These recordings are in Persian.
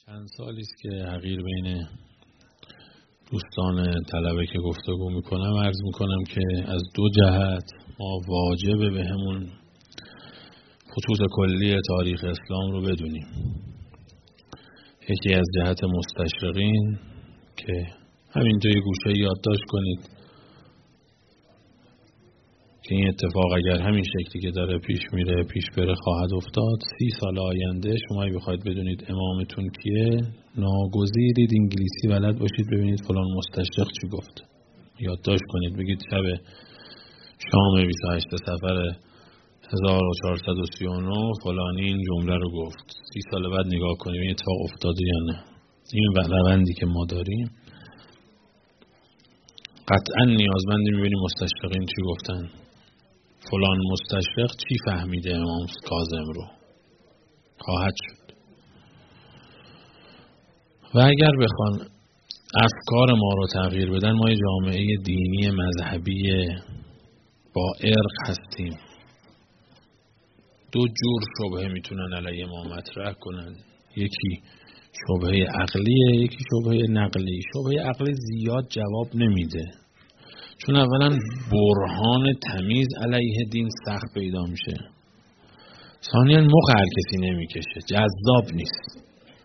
چند سالی است که حقیر بین دوستان طلبه که گفتگو میکنم عرض میکنم که از دو جهت ما واجبه به همون خطوط کلی تاریخ اسلام رو بدونیم. یکی از جهت مستشرقین که همینجا یه گوشه یادداشت کنید که این اتفاق اگر همین شکلی که داره پیش میره پیش بره خواهد افتاد. 30 سال آینده شما بخواید بدونید امامتون کیه، ناگزیرید انگلیسی بلد باشید ببینید فلان مستشرق چی گفت. یادداشت کنید، بگید شب شام 28 صفر 1439 فلانی این جمله رو گفت. 30 سال بعد نگاه کنیم این اتفاق افتاده یا نه. این روندی که ما داریم قطعا نیازمندیم ببینیم مستشرقین چی گفتن، فلان مستشرق چی فهمیده امام کاظم رو. خواهد شد. و اگر بخوان افکار ما رو تغییر بدن، ما یه جامعه دینی مذهبی با ارق هستیم. دو جور شبهه میتونن علیه ما مطرح کنن، یکی شبهه عقلیه، یکی شبهه نقلی. شبهه عقلی زیاد جواب نمیده، چون اولا برهان تمیز علیه دین سخت پیدا میشه، ثانیاً مخ هر کسی نمیکشه، جذاب نیست.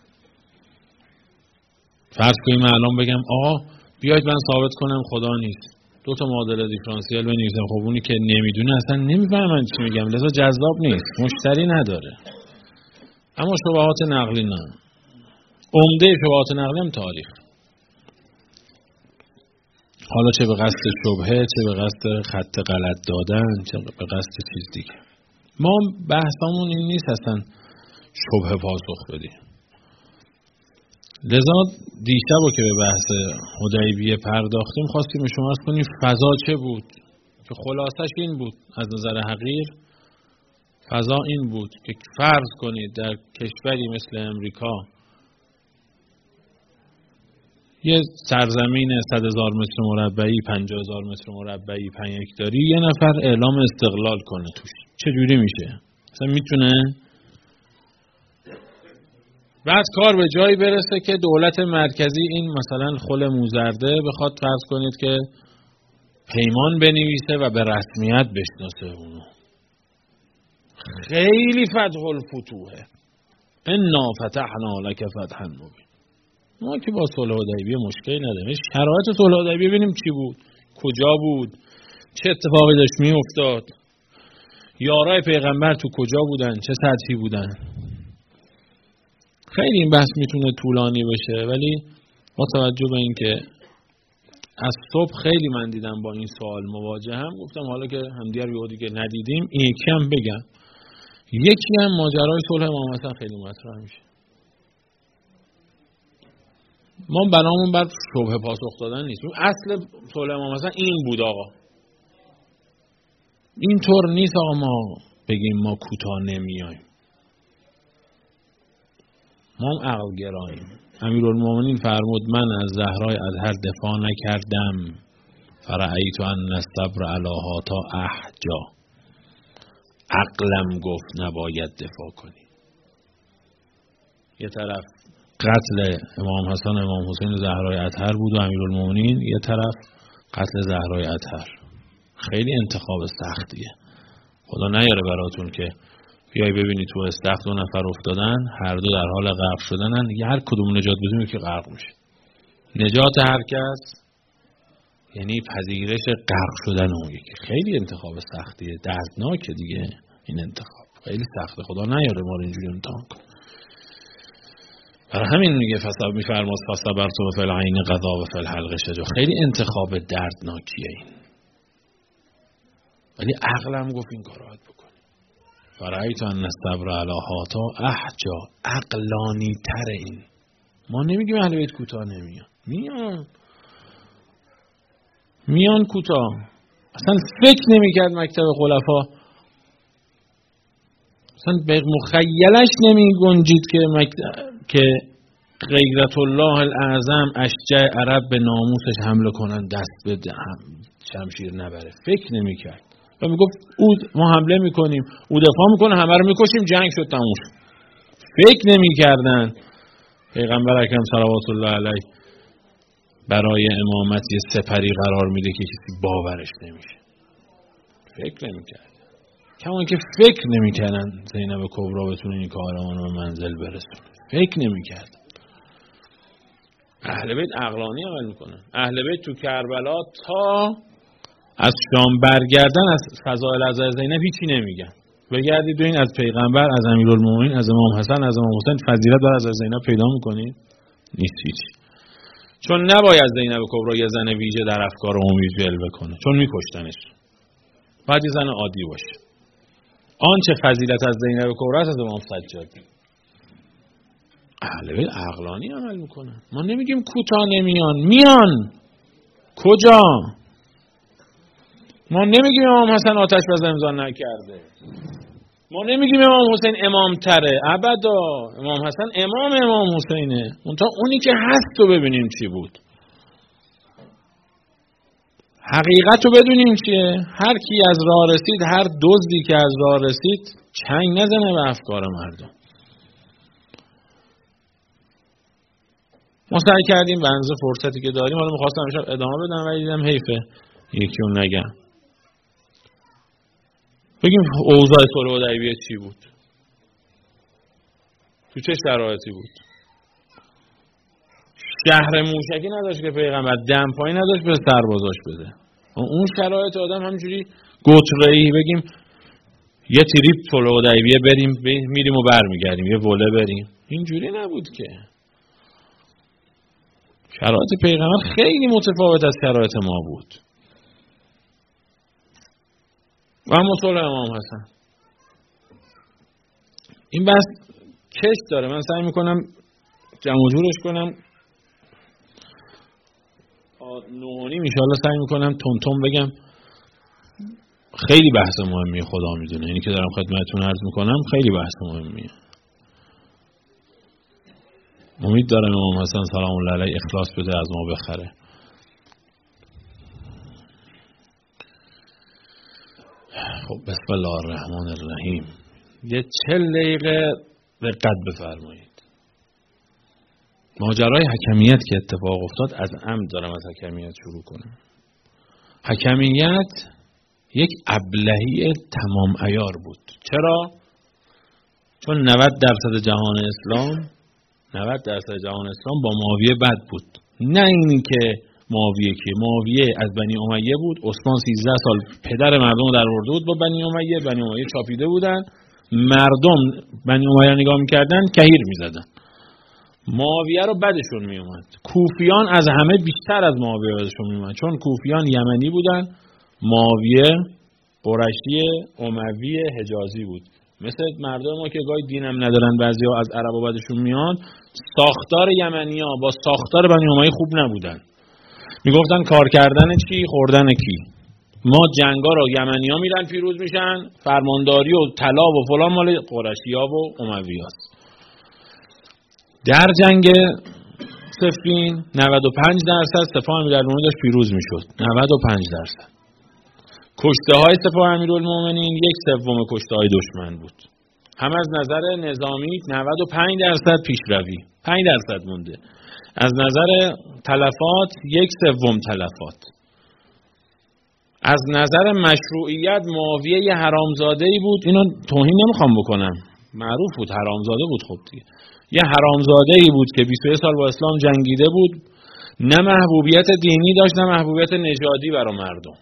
فرض کنیم الان بگم آقا بیاید من ثابت کنم خدا نیست، 2 تا معادله دیفرانسیل بنویسم، خب اونی که نمیدونه اصلا نمیفهمه من چی میگم، لذا جذاب نیست، مشتری نداره. اما شبهات نقلی نه. عمده شبهات نقلی هم تاریخ، حالا چه به قصد شبهه، چه به قصد خط غلط دادن، چه به قصد چیز دیگه. ما بحثمون این نیست اصلا شبهه پاسخ بدیم. لذا دیشب که به بحث حدیبیه پرداختیم خواستیم شما کنیم فضا چه بود، که خلاصش این بود از نظر حقیر. فضا این بود که فرض کنید در کشوری مثل امریکا یه سرزمین 100,000 متر مربعی، 50,000 متر مربعی، 5 هکتاری، یه نفر اعلام استقلال کنه توش، چه جوری میشه؟ مثلا میتونه بعد کار به جایی برسه که دولت مرکزی این مثلا خل موزرده بخواد فرض کنید که پیمان بنویسه و به رسمیت بشناسه اونو. خیلی فتح الفتوحه، انا فتحنا لک فتحا مبین. ما که با صلح حدیبیه مشکلی نداریم. شرایط صلح حدیبیه ببینیم چی بود، کجا بود، چه اتفاقی داشت میافتاد، یارای پیغمبر تو کجا بودن، چه سطحی بودن. خیلی این بحث میتونه طولانی بشه، ولی با توجه به اینکه از صبح خیلی من دیدم با این سوال مواجهم، گفتم حالا که همدیگر یه دیگه ندیدیم این یکی هم بگم. یکی هم ماجرای صلح امام حسن خیلی مطرح میشه. ما بنامون بر شبهه پاسخ دادن نیست. اصل صلح امام حسن این بود آقا. اینطور نیست آقا ما بگیم ما کوتاه نمیایم. ما هم عقل گراییم. امیرالمومنین فرمود من از زهرای اطهر دفاع نکردم، فرأیت ان الصبر علی هاتا احجا. عقلم گفت نباید دفاع کنی. یه طرف قتل امام حسن امام حسین زهرای اطهر بود و امیرالمومنین، یه طرف قتل زهرای اطهر. خیلی انتخاب سختیه. خدا نیاره براتون که بیای ببینی تو استخر 2 نفر افتادن، هر دو در حال غرق شدنن، هر کدوم نجات بدیم که غرق میشه. نجات هر کس یعنی پذیرش غرق شدن اون یکی. خیلی انتخاب سختیه، دردناکه دیگه. این انتخاب خیلی سخته، خدا نیاره ما رو اینجوری امتحان کنه. برای همین میگه میفرماد فصبرت و فی العین قضا و فی الحلق شجاع. خیلی انتخاب دردناکیه این، ولی عقلم گفت این کارو باید بکنی. فرأیت ان الصبر علی هاتا احجا. عقلانی تر این. ما نمیگیم اهل بیت کوتاه نمیان، میان کوتاه. اصلا فکر نمیکرد مکتب خلفا، اصلا به مخیلش نمی گنجید که غیرت الله الاعظم اشجع عرب به ناموسش حمله کنن، دست به شمشیر نبره. فکر نمیکرد و میگفت ما حمله میکنیم، او دفاع میکنه، همه رو میکشیم، جنگ شد تموم. فکر نمیکردن پیغمبر اکرم صلوات الله علیه برای امامت یه سپری قرار میده که کسی باورش نمیشه. فکر نمیکرد. کما که فکر نمیکردن زینب کبرا بتونه این کاروان رو منزل برسونه. فکر نمیکرد. اهل بیت عقلانی عمل میکنن. اهل بیت تو کربلا تا از شام برگردن از فضائل حضرت زینب هیچی نمیگن. بگردید ببین از پیغمبر، از امیرالمومنین، از امام حسن، از امام حسین فضیلت بر حضرت زینب پیدا میکنید؟ نیست هیچ. چون نباید زینب کبرا یه زن ویژه در افکار عمومی جلوه کنه، چون میکشتنش. باید یه زن عادی باشه. آنچه فضیلت از زینب کبرا است از امام سجادی. اهل بیت عقلانی عمل میکنن. ما نمیگیم کوتاه نمیان، میان. کجا؟ ما نمیگیم امام حسن آتش بس امضا نکرده. ما نمیگیم امام حسین امام تره. ابدا. امام حسن امام حسینه. منتها اونی که هست رو ببینیم چی بود. حقیقت رو بدونیم چیه. هر کی از راه رسید، هر دزدی که از راه رسید چنگ نزنه به افکار مردم. ما سعی کردیم بنز فرصتی که داریم، حالا می‌خواستم امشب ادامه بدم ولی دیدم حیفه یکی اون نگم. بگیم اوضاع صلح حدیبیه چی بود؟ تو چه شرایطی بود؟ شهر موشکی نداشت که پیغمبر دمپایی نداشت به سربازاش بده. اون شرایط آدم همینجوری گتره‌ای بگیم یه تریپ صلح حدیبیه بریم میریم و برمیگردیم، یه وله بریم، اینجوری نبود که. شرایط پیغمبر خیلی متفاوت از شرایط ما بود. و اما صلح امام حسن این بحث کش داره. من سعی میکنم جمع جورش کنم 9:30 انشالله سعی میکنم تون بگم. خیلی بحث مهمیه، خدا میدونه. اینی که دارم خدمتتون عرض میکنم خیلی بحث مهمیه. امید دارم امام حسن سلام الله علیه اخلاص بده از ما بخره. خب بسم الله الرحمن الرحیم. یه 40 دقیقه دقت بفرمایید. ماجرای حکمیت که اتفاق افتاد، از عمد دارم از حکمیت شروع کنم. حکمیت یک ابلهی تمام عیار بود. چرا؟ چون 90% جهان اسلام با معاویه بد بود. نه این که معاویه از بنی امیه بود. عثمان 13 سال پدر مردم رو درآورده بود با بنی امیه چاپیده بودن. مردم بنی امیه رو نگاه می‌کردن کهیر می‌زدن. معاویه رو بدشون میومد. کوفیان از همه بیشتر از معاویه بدشون میومد، چون کوفیان یمنی بودن، معاویه قریشی اموی حجازی بود. مثل مردم ما که گاهی دینم ندارن، بعضیا از عربا بدشون میاد. ساختار یمنی‌ها با ساختار بنی امیه خوب نبودن. میگفتن کار کردن چی، خوردن کی. ما جنگا رو یمنی‌ها میرن پیروز میشن، فرمانداری و طلا و فلان مال قریشی‌ها و اموی‌هاست. در جنگ صفین 95% سپاه امیرالمومنین داشت پیروز میشد. 95%. کشته های سپاه امیرالمومنین 1/3 کشته های دشمن بود. هم از نظر نظامی 95% پیشروی، 5% مونده. از نظر تلفات 1/3 تلفات. از نظر مشروعیت معاویه یه حرامزاده‌ای بود. اینو توهین نمیخوام بکنم، معروف بود حرامزاده بود. خب دیگه یه حرامزاده‌ای بود که 21 سال با اسلام جنگیده بود. نه محبوبیت دینی داشت نه محبوبیت نژادی برای مردم.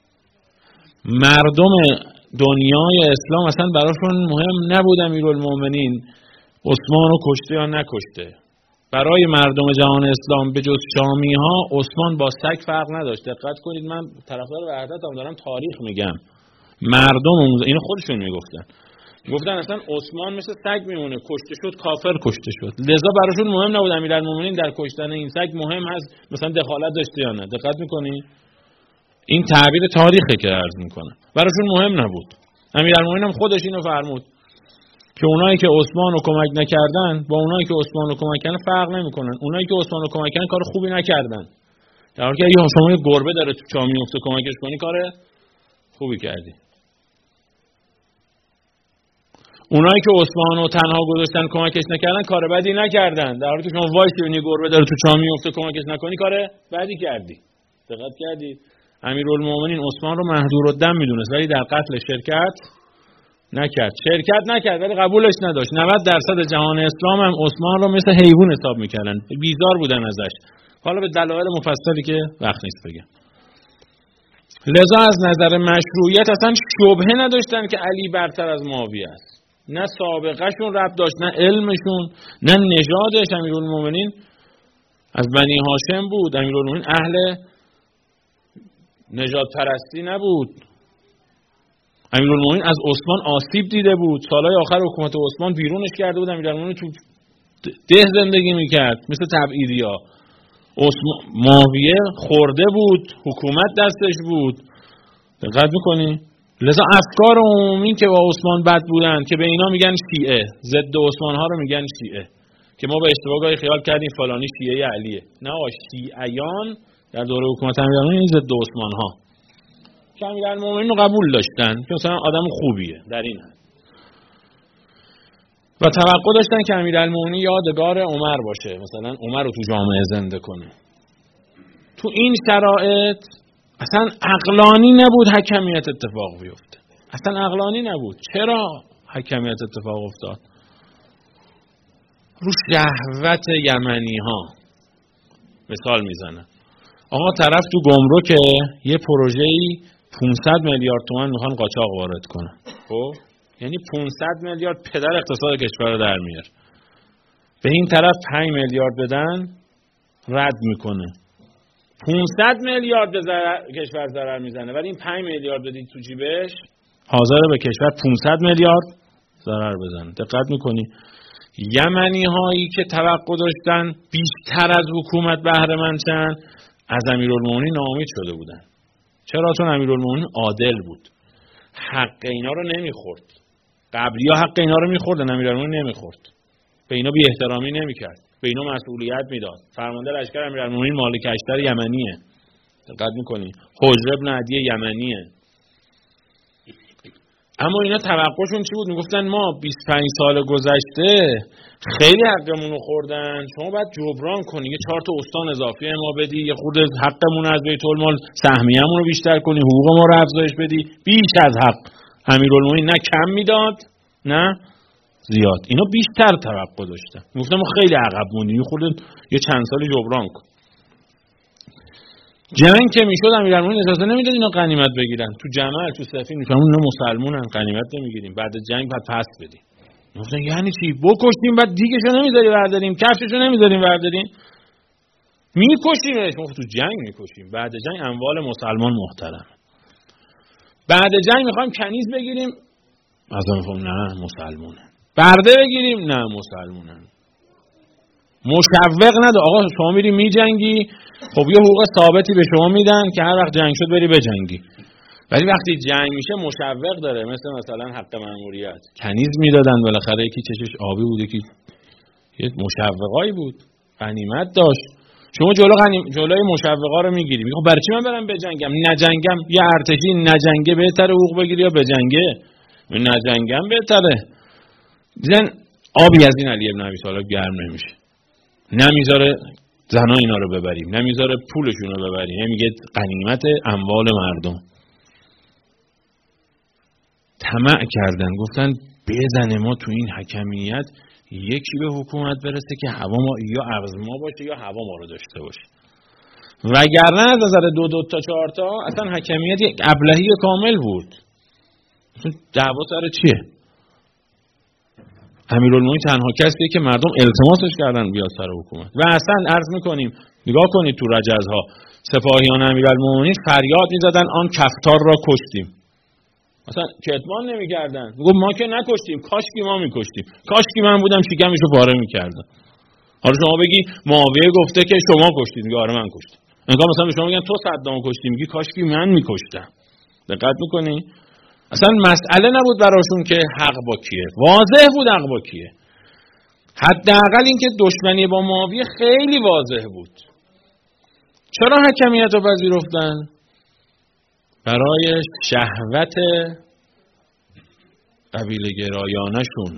مردم دنیای اسلام اصلا براشون مهم نبود امیرالمومنین عثمان رو کشته یا نکشته. برای مردم جهان اسلام به جز شامی ها عثمان با سگ فرق نداشت. دقت کنید، من طرفدار وحدتم، دارم تاریخ میگم. مردم اینو خودشون میگفتن. گفتن اصلا عثمان مثل سگ میمونه، کشته شد کافر کشته شد. لذا براشون مهم نبود امیرالمومنین در کشتن این سگ مهم هست مثلا دخالت داشته یا نه. دقت میکنی؟ این تعبیر تاریخه که عرض میکنم. براشون مهم نبود. امیرالمومنین هم خودش اینو فرمود که اونایی که عثمان رو کمک نکردن با اونایی که عثمان رو کمک کردن فرق نمیکنن. اونایی که عثمان رو کمک کردن کار خوبی نکردن. در حالی که اگه شما یه گربه داره تو چاه میفته کمکش کنی کار خوبی کردی. اونایی که عثمان رو تنها گذاشتن کمکش نکردن کار بدی نکردن. در حالی که شما وایس ببینی گربه داره تو چاه میفته کمکش نکنی کار بدی کردی. دقت کردید؟ امیرالمومنین عثمان رو مهدورالدم میدونست ولی در قتل شرکت نکرد ولی قبولش نداشت. 90% جهان اسلام هم عثمان رو مثل حیوان حساب میکردن، بیزار بودن ازش. حالا به دلایل مفصلی که وقت نیست بگم. لذا از نظر مشروعیت اصلا شبهه نداشتن که علی برتر از معاویه است. نه سابقهشون ربط داشت، نه علمشون، نه نژادش. امیرالمومنین از بنی هاشم بود. امیرالمومنین اهل نژاد پرستی نبود. امیرالمومنین از عثمان آسیب دیده بود. سالهای آخر حکومت عثمان بیرونش کرده بود. امیرالمومنین تو ده زندگی میکرد مثل تبعیدیا. معاویه خورده بود، حکومت دستش بود. دقت میکنی؟ لذا افکار عمومی که با عثمان بد بودن که به اینا میگن شیعه، ضد عثمان ها رو میگن شیعه، که ما به اشتباه گاهی خیال کردیم فلانی شیعه علیه. نه، شیعیان در دوره حکومت امیرالمومنین ضد عثمان ها که امیرالمومنین رو قبول داشتن که مثلا آدم خوبیه در این حد و توقع داشتن که امیرالمومنین یادگار عمر باشه، مثلا عمر رو تو جامعه زنده کنه. تو این شرایط اصلا عقلانی نبود حکمیت اتفاق بیفته. اصلا عقلانی نبود. چرا حکمیت اتفاق افتاد؟ رو شهوت یمنی ها. مثال میزنم. آقا طرف تو گمرک یه پروژه‌ای 500 میلیارد تومان میخوان قاچاق وارد کنن. خب یعنی 500 میلیارد پدر اقتصاد کشور رو در میاره. به این طرف 5 میلیارد بدن رد میکنه. 500 میلیارد به کشور ضرر میزنه ولی این 5 میلیارد بدید تو جیبش حاضره به کشور 500 میلیارد ضرر بزنه. دقت میکنی؟ یمنی هایی که توقع داشتن بیشتر از حکومت بهره مند شن از امیرالمومنین ناامید شده بودن. چرا؟ چون امیرالمومنین عادل بود، حق اینا رو نمیخورد. قبلی‌ها حق اینا رو میخوردن، امیرالمومنین نمیخورد. به اینا بی احترامی نمیکرد، به اینا مسئولیت میداد. فرمانده لشکر امیرالمومنین مالک اشتر یمنیه. دقت میکنی؟ حجر ابن عدی یمنیه. اما اینا توقعشون چی بود؟ میگفتن ما 25 سال گذشته خیلی حقمون رو خوردن، شما باید جبران کنی، یه 4 تا استان اضافی ما بدی، یه خورده حقمون از بیت المال سهمیه‌مون رو بیشتر کنی، حقوق ما رو افزایش بدی. بیش از حق امیرالمومنین نه کم میداد نه زیاد. اینا بیشتر توقع داشتن. میگفتن ما خیلی عقب موندیم، خورده یه چند سالی جبران کن. جنگ که میشد امیرالمومنین اجازه نمیداد اینا غنیمت بگیرن. تو جمل تو صفین میفهمون اینا مسلمانن، غنیمت نمیگیریم، بعد جنگ بعد پس بدیم. میگفتن یعنی چی؟ بکشیم بعد دیگه‌شو نمیذاری برداریم، کفششو نمیذاریم برداریم، میکشیمش. تو جنگ میکشیم، بعد جنگ اموال مسلمان محترم. بعد جنگ میخوایم کنیز بگیریم، مثلا میگم نه مسلمانن. برده بگیریم، نه مسلمانن. مشوق نده. آقا شما میری میجنگی، خب یه حقوق ثابتی به شما میدن که هر وقت جنگ شد بری بجنگی. ولی وقتی جنگ میشه مشوق داره، مثلا حق مأموریت. کنیز میدادن بالاخره، یکی چشش آبی بود، یکی یه مشوقایی بود، غنیمت داشت. شما جلوی مشوقا رو میگیری. میگه برای چی من برم بجنگم؟ نجنگم. یه ارتشی نجنگه بهتره حقوق بگیری یا بجنگه؟ نجنگم بهتره. دیدن آبی از این علی ابن ابی طالب گرم نمیشه. نمیذاره زنا اینا رو ببریم، نمیذاره پولشون رو ببریم، میگه غنیمت اموال مردم. طمع کردن، گفتن بزنه ما تو این حکمیت یکی به حکومت برسه که هوا ما یا عوض ما باشه یا هوا ما رو داشته باشه. وگرنه از نظر 2 تا 4 تا اصلا حکمیت یک ابلهی کامل بود. دعوا سر چیه؟ امیرالمومنین تنها کسیه که مردم التماسش کردن بیاد سر حکومت. و اصلا عرض میکنیم نگاه کنید تو رجزها سپاهیان امیرالمومنین فریاد میزدن آن کفتار را کشتیم. مثلا کتمان نمیکردن، میگفت ما که نکشتیم، کاشکی ما میکشتیم، کاشکی من بودم شکمشو پاره میکردم. حالا شما بگی معاویه گفته که شما کشتید، میگه آره من کشتم. انگار مثلا به شما میگن تو صدام کشتی، میگی کاشکی من میکشتم. دقت میکنی؟ اصلا مسئله نبود براشون که حق با کیه، واضح بود حق با کیه. حداقل اینکه دشمنی با معاویه خیلی واضح بود. چرا حکمیت رو پذیرفتن؟ برای شهوت قبیله گرایانشون.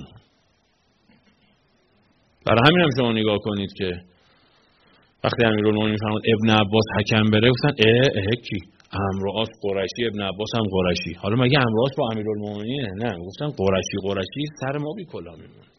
برای همین هم شما نگاه کنید که وقتی امیرالمومنین فرمود ابن عباس حکم بره گفتن کی؟ عمرو قرشی، ابن عباس هم قرشی. حالا مگه عمرو با امیرالمومنینه؟ نه، گفتن قرشی سر ما بی کلا میمونه.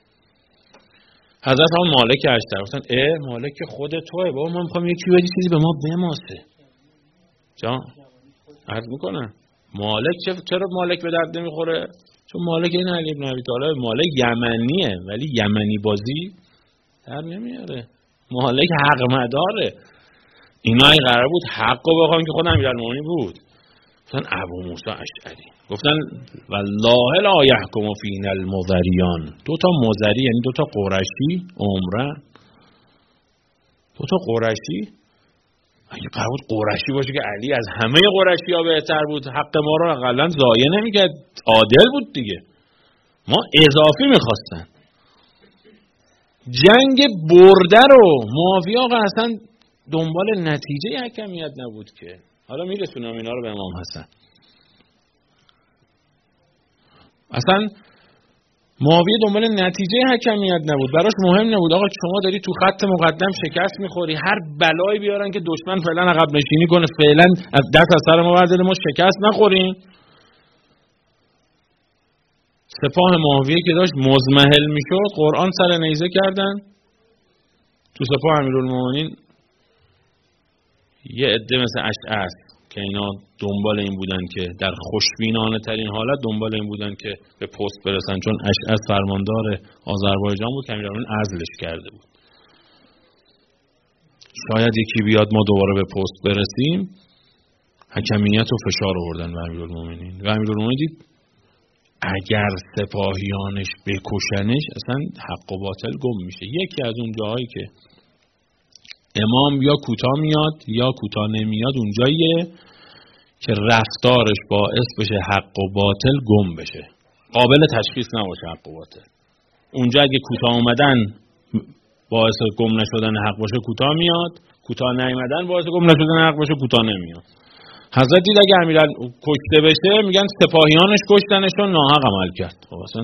حضرت هم مالک اشتر گفتن مالک خود توئه بابا، ما میخوام یکی بدی چیزی به ما بماسه. جان عرض میکنم مالک چرا مالک به درد نمیخوره؟ چون مالک این علی بن ابی طالب مالک یمنیه، ولی یمنی بازی در نمیاره. مالک حق مداره. اینا این قرار بود حقو بخوان که خود امیرالمومنین بود. گفتن ابو موسی اشعری گفتن والله لا یحکم فینا المذریان. دو تا مذری یعنی دو تا قرشی عمره، دو تا قرشی. اگه قرار بود قرشی باشه که علی از همه قرشی ها بهتر بود، حق ما رو اقلا ضایع نمیکرد، عادل بود دیگه. ما اضافی میخواستن. جنگ برده رو معاویه آقا اصلا دنبال نتیجه حکمیت نبود که. حالا میرسونم اینا رو به امام حسن. اصلا معاویه دنبال نتیجه حکمیت نبود، براش مهم نبود. آقا شما داری تو خط مقدم شکست میخوری، هر بلایی بیارن که دشمن فعلا عقب نشینی کنه، فعلا دست از سر ما برداره، ما شکست نخوریم. سپاه معاویه که داشت مزمحل میشد، قرآن سر نیزه کردن. تو سپاه امیرالمومنین یه عده مثل اشعث که اینا دنبال این بودن که در خوشبینانه ترین حالت دنبال این بودن که به پست برسن، چون اشعث فرماندار آذربایجان بود که امیرالمومنین عزلش کرده بود. شاید یکی بیاد ما دوباره به پست برسیم. حکمیت و فشار آوردن به امیرالمومنین و امیرالمومنین دید اگر سپاهیانش بکشنش اصلا حق و باطل گم میشه. یکی از اون جاهایی که امام یا کوتاه میاد یا کوتاه نمیاد اونجاییه که رفتارش باعث بشه حق و باطل گم بشه، قابل تشخیص نباشه حق و باطل. اونجا اگه کوتاه اومدن باعث گم نشدن حق باشه کوتاه میاد، کوتاه نیومدن باعث گم نشدن حق باشه کوتاه نمیاد. حضرت دید اگه امیرال کشته بشه میگن سپاهیانش کشتنش و ناحق عمل کرد. خب اصلا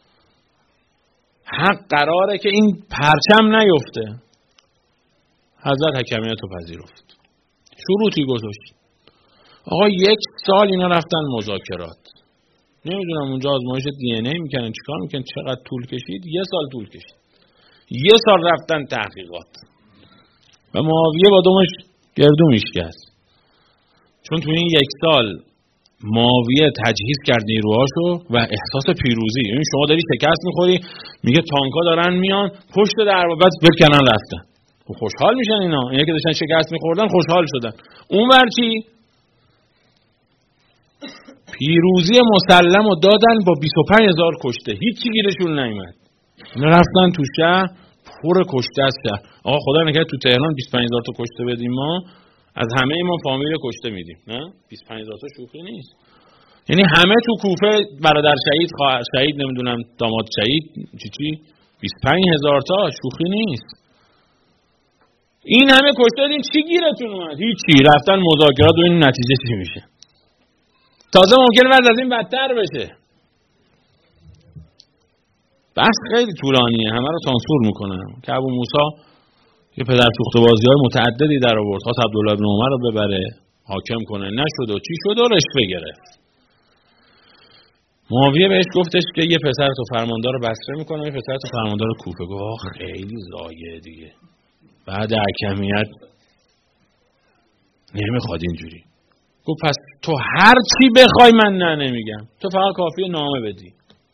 حق قراره که این پرچم نیفته. حضرت حکمیت رو پذیرفت، شروطی گذاشت. آقا 1 سال اینا رفتن مذاکرات، نمیدونم اونجا آزمایش دی ان ای میکنن چیکار میکنن، چقدر طول کشید. 1 سال طول کشید. 1 سال رفتن تحقیقات و معاویه با دومش گردو میشکست. چون تو این 1 سال معاویه تجهیز کرد نیروهاشو و احساس پیروزی. یعنی شما داری شکست میخوری، میگه تانکا دارن میان پشت دروازه، بعد برکنن رفتن. خوشحال میشن اینا که داشتن شکست میخوردن خوشحال شدن. اون ور چی؟ پیروزی مسلم رو دادن با 25,000 کشته، هیچی گیرشون نیومد. اینا رفتن تو شهر پر کشته است شهر. آقا خدا نکنه تو تهران 25,000 تا کشته بدیم ما، از همه ما فامیل کشته میدیم. نه 25,000 تا شوخی نیست. یعنی همه تو کوفه برادر شهید، خواهر شهید، نمیدونم داماد شهید، چی 25,000 تا شوخی نیست. این همه کشته دادین چی گیرتون اومد؟ هیچی. رفتن مذاکرات و این نتیجه چی میشه؟ تازه ممکنه بعد از این بدتر بشه. بحث خیلی طولانیه، همه رو سانسور میکنن. که ابو موسی یه پدر سوخته بازی‌های متعددی در آورد، خواست عبدالله بن عمر رو ببره حاکم کنه، نشد و چی شد و رشوه گرفت. معاویه بهش گفتش که یه پسر تو فرماندار بصره میکنه، یه پسر تو فرماندار کوفه. گفت خیلی ضایعه دیگه، بعد حکمیت نمیخواد اینجوری. گفت پس تو هر چی بخوای من نه نمیگم، تو فقط کافیه نامه بدی.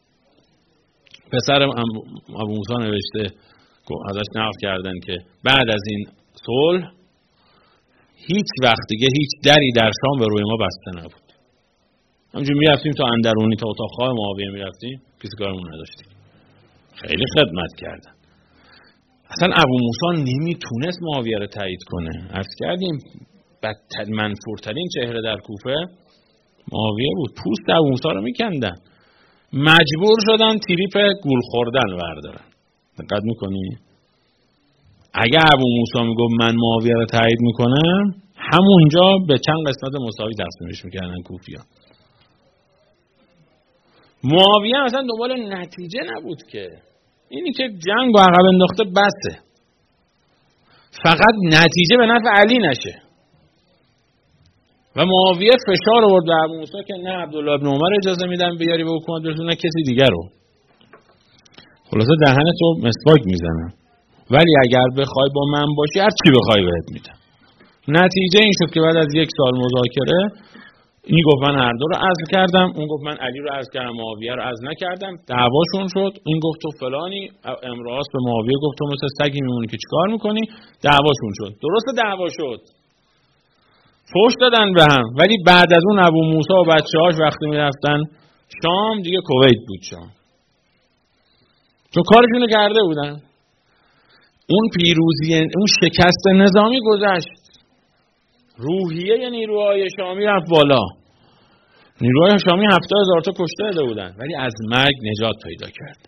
پسر ابو موسی نوشته، ازش نقل کردن که بعد از این صلح هیچ وقت دیگه هیچ دری در شام به روی ما بسته نبود. همونجوری میرفتیم تا اندرونی، تا اتاق خواب معاویه میرفتیم، کسی کارمون نداشتیم. خیلی خدمت کردن. اصلا ابو موسی نمیتونست معاویه رو تایید کنه. عرض کردیم بدترین منفورترین چهره در کوفه معاویه بود. پوست ابو موسی رو میکندن. مجبور شدن تریپ گول خوردن بردارن. دقت میکنی؟ اگه ابو موسی میگفت من معاویه رو تایید میکنم، همونجا به چند قسمت مساوی تقسیمش میکردن کوفیان. معاویه اصلا دنبال نتیجه نبود که اینی که جنگ با عقب انداخته بسه، فقط نتیجه به نفع علی نشه. و معاویه فشار آورد به ابو موسی که نه عبدالله ابن عمر اجازه میدم بیاری به حکومت برسون، نه کسی دیگر رو. خلاصه دهنتو مسواک میزنم، ولی اگر بخوای با من باشی هر چی بخوای بهت میدم. نتیجه این شد که بعد از 1 سال مذاکره این گفت من هر دو رو عزل کردم، اون گفت من علی رو عزل کردم، معاویه رو عزل نکردم. دعواشون شد، این گفت تو فلانی، امراض به معاویه گفت تو مثل سگی میمونی که چیکار میکنی. دعواشون شد، درست دعوا شد، فوش دادن به هم، ولی بعد از اون ابو موسی و بچه‌هاش وقتی میرفتن شام دیگه کویت بود شام، تو کارشونو کرده بودن. اون پیروزی، اون شکست نظامی گذشت، روحیه نیروهای شامی رفت بالا. نیروهای شامی 70,000 تا کشته داده بودن ولی از مرگ نجات پیدا کرد.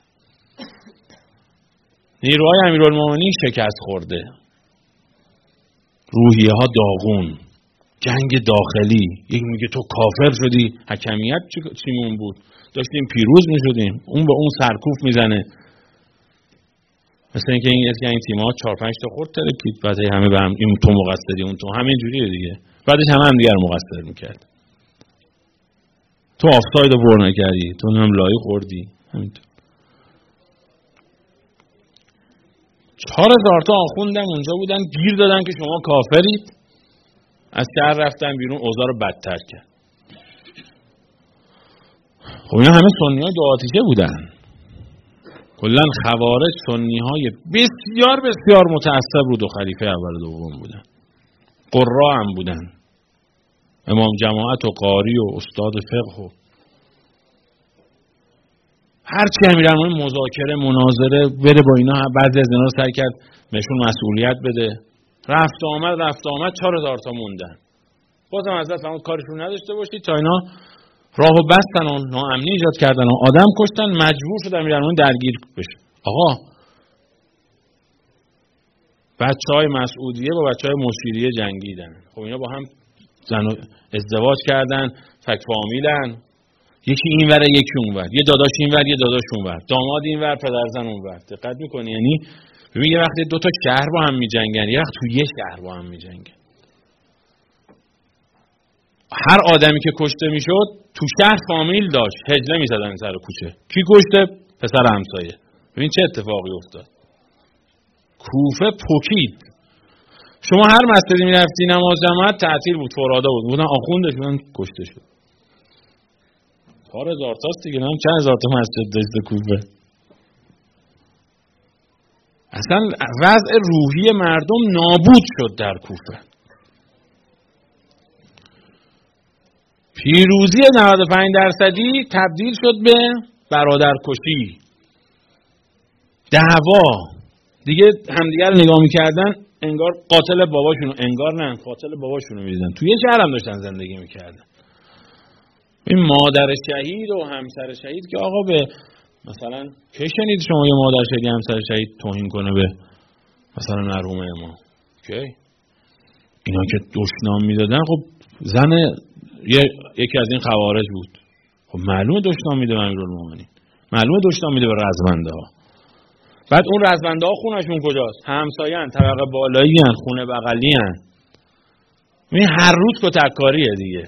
نیروهای امیرالمومنین شکست خورده، روحیه ها داغون، جنگ داخلی. یکی میگه تو کافر شدی، حکمیت چیمون بود، داشتیم پیروز میشدیم، اون به اون سرکوف میزنه. مثل اینکه این تیم‌ها 4-5 تا خورد ترکید، بعد همه به هم این تو مقصری اون تو، همین جوریه دیگه. بعدش هم دیگه رو مقصر میکرد. تو آفساید رو پر نکردی، تو هم لای خوردی، همینطور. 4,000 تا آخوندم اونجا بودن، گیر دادن که شما کافرید، از شهر رفتن بیرون، اوضاع رو بدتر کرد. خب اینا همه سنی‌های دو آتیشه بودن. کلن خوارج سنی‌های بسیار بسیار متعصب بود و خلیفه اول و دوم بودن. قرا هم بودن، امام جماعت و قاری و استاد فقه و هرچی امیرالمومنین مذاکره مناظره بره با اینا، بعضی از اینا رو سعی کرد بهشون مسئولیت بده. رفت آمد 4,000 تا موندن. بازم حضرت فرمود کارشون نداشته باشید تا اینا راهو بستن و ناامنی ایجاد کردن و آدم کشتن، مجبور شد امیرالمومنین درگیر بشه. آقا بچهای مسعودیه با بچهای مشیریه جنگیدن، خب اینا با هم زن ازدواج کردن، فک فامیلن، یکی اینوره یکی اونور، یه داداش اینور یه داداش اونور، داماد اینور پدرزن اونور. دقت میکنی؟ یعنی ببین یه وقتی 2 تا شهر با هم میجنگن، یه وقت تو یه شهر با هم میجنگن. هر آدمی که کشته میشد تو شهر فامیل داشت، هجله میزدن سر کوچه. کی کشته؟ پسر همسایه. ببین چه اتفاقی افتاد. کوفه پوکید. شما هر مسجدی میرفتی نماز جماعت تعطیل بود، فرادا بود، بودن آخوندش من کشته شد. 4,000 تاست دیگه، هم چند هزار تا مسجد داشته کوفه. اصلا وضع روحی مردم نابود شد در کوفه. پیروزی 95% تبدیل شد به برادرکشی، دعوا. دیگه همدیگر رو نگاه میکردن انگار قاتل باباشونو، انگار نه قاتل باباشونو میدیدن. توی یه شهر هم داشتن زندگی میکردن. این مادر شهید و همسر شهید که آقا به مثلا کی شنید شما یه مادر شهید همسر شهید توهین کنه به مثلا مرحوم ما؟ کی؟ اینا که دشنام میدادن، خب زن یکی از این خوارج بود، خب معلومه دشنام میده به امیرالمومنین، معلومه دشنام میده به رزمنده ها. بعد اون رزمنده ها خونشون کجاست؟ همسایه‌ان، طبقه بالایی‌ان، خونه بغلی‌ان. این هر روز کتککاریه دیگه.